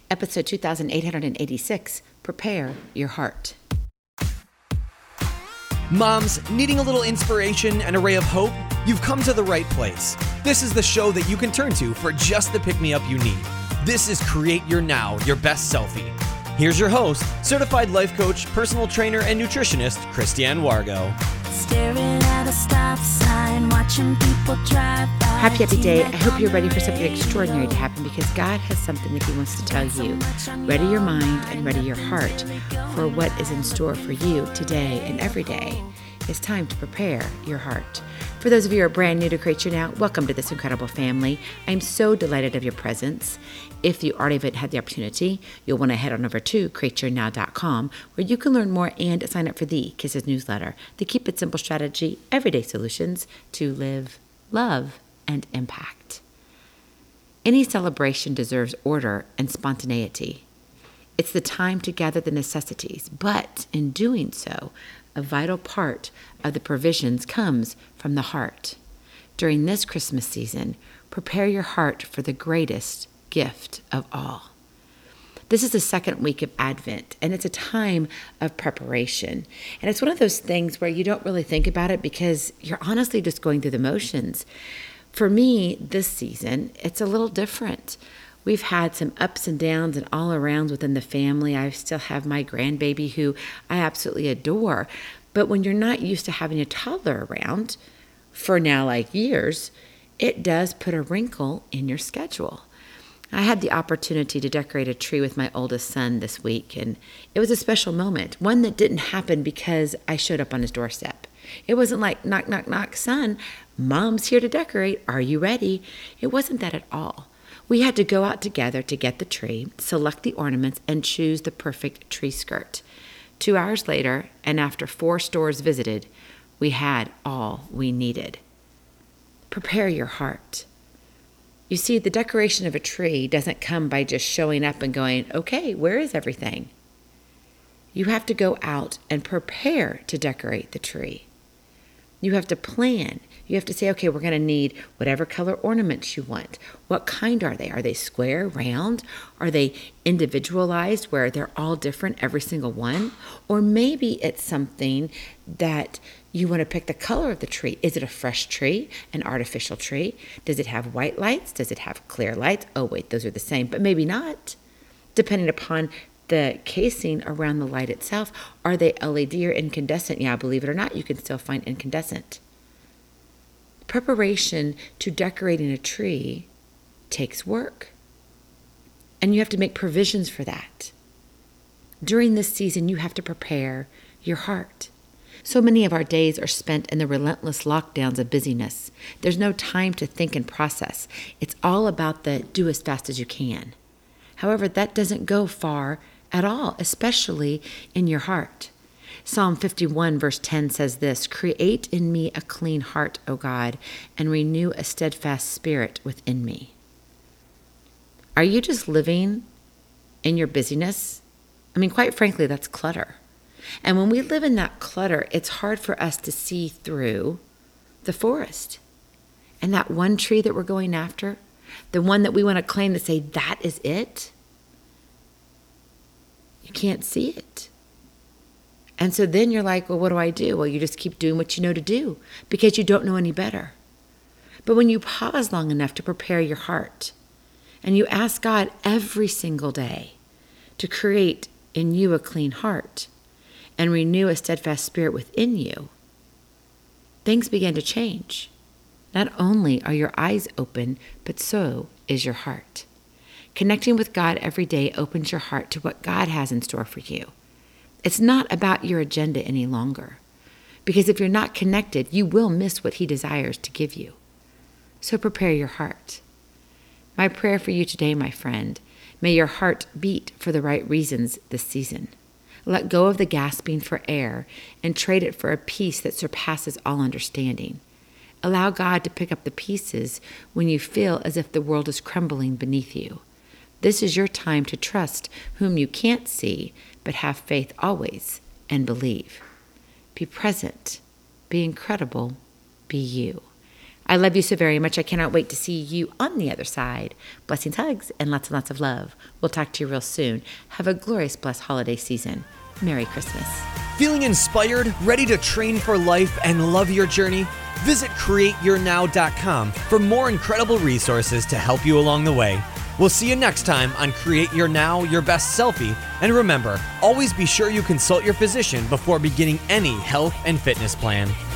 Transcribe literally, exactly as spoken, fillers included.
Episode two thousand eight hundred eighty-six, Prepare Your Heart. Moms, needing a little inspiration and a ray of hope? You've come to the right place. This is the show that you can turn to for just the pick-me-up you need. This is Create Your Now, Your Best Selfie. Here's your host, certified life coach, personal trainer, and nutritionist, Christiane Wargo. Staring at a stop sign, watching people drive by. Happy, happy day. I hope you're ready for something extraordinary to happen because God has something that He wants to tell you. Ready your mind and ready your heart for what is in store for you today and every day. It's time to prepare your heart. For those of you who are brand new to Create Your Now, welcome to this incredible family. I'm so delighted of your presence. If you already have had the opportunity, you'll want to head on over to create your now dot com where you can learn more and sign up for the Kisses newsletter, the Keep It Simple strategy, everyday solutions to live, love, and impact. Any celebration deserves order and spontaneity. It's the time to gather the necessities, but in doing so, a vital part of the provisions comes from the heart. During this Christmas season, prepare your heart for the greatest gift of all. This is the second week of Advent, and it's a time of preparation. And it's one of those things where you don't really think about it because you're honestly just going through the motions. For me, this season, it's a little different. We've had some ups and downs and all arounds within the family. I still have my grandbaby who I absolutely adore. But when you're not used to having a toddler around for now like years, it does put a wrinkle in your schedule. I had the opportunity to decorate a tree with my oldest son this week, and it was a special moment, one that didn't happen because I showed up on his doorstep. It wasn't like, knock, knock, knock, son, Mom's here to decorate. Are you ready? It wasn't that at all. We had to go out together to get the tree, select the ornaments, and choose the perfect tree skirt. Two hours later, and after four stores visited, we had all we needed. Prepare your heart. You see, the decoration of a tree doesn't come by just showing up and going, okay, where is everything? You have to go out and prepare to decorate the tree. You have to plan. You have to say, okay, we're going to need whatever color ornaments you want. What kind are they? Are they square, round? Are they individualized where they're all different, every single one? Or maybe it's something that you want to pick the color of the tree. Is it a fresh tree, an artificial tree? Does it have white lights? Does it have clear lights? Oh, wait, those are the same, but maybe not. Depending upon the casing around the light itself, are they L E D or incandescent? Yeah, believe it or not, you can still find incandescent. Preparation to decorating a tree takes work, and you have to make provisions for that. During this season, you have to prepare your heart. So many of our days are spent in the relentless lockdowns of busyness. There's no time to think and process. It's all about the do as fast as you can. However, that doesn't go far at all, especially in your heart. Psalm fifty-one verse ten says this, "Create in me a clean heart, O God, and renew a steadfast spirit within me." Are you just living in your busyness? I mean, quite frankly, that's clutter. And when we live in that clutter, it's hard for us to see through the forest. And that one tree that we're going after, the one that we want to claim to say, that is it, you can't see it. And so then you're like, well, what do I do? Well, you just keep doing what you know to do because you don't know any better. But when you pause long enough to prepare your heart and you ask God every single day to create in you a clean heart and renew a steadfast spirit within you, things begin to change. Not only are your eyes open, but so is your heart. Connecting with God every day opens your heart to what God has in store for you. It's not about your agenda any longer, because if you're not connected, you will miss what He desires to give you. So prepare your heart. My prayer for you today, my friend, may your heart beat for the right reasons this season. Let go of the gasping for air and trade it for a peace that surpasses all understanding. Allow God to pick up the pieces when you feel as if the world is crumbling beneath you. This is your time to trust whom you can't see, but have faith always and believe. Be present, be incredible, be you. I love you so very much. I cannot wait to see you on the other side. Blessings, hugs, and lots and lots of love. We'll talk to you real soon. Have a glorious, blessed holiday season. Merry Christmas. Feeling inspired, ready to train for life and love your journey? Visit create your now dot com for more incredible resources to help you along the way. We'll see you next time on Create Your Now, Your Best Selfie. And remember, always be sure you consult your physician before beginning any health and fitness plan.